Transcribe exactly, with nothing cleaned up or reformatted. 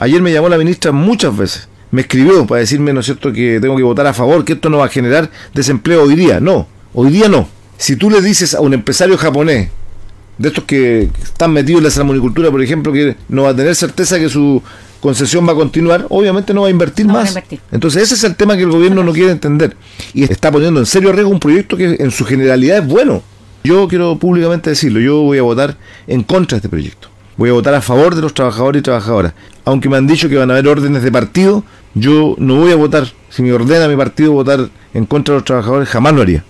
Ayer me llamó la ministra muchas veces. Me escribió para decirme, ¿no es cierto?, que tengo que votar a favor, que esto no va a generar desempleo hoy día. No, hoy día no. Si tú le dices a un empresario japonés, de estos que están metidos en la salmonicultura, por ejemplo, que no va a tener certeza que su concesión va a continuar, obviamente no va a invertir no más. A invertir. Entonces ese es el tema que el gobierno no quiere entender. Y está poniendo en serio riesgo un proyecto que en su generalidad es bueno. Yo quiero públicamente decirlo, yo voy a votar en contra de este proyecto. Voy a votar a favor de los trabajadores y trabajadoras. Aunque me han dicho que van a haber órdenes de partido, yo no voy a votar. Si me ordena mi partido votar en contra de los trabajadores, jamás lo haría.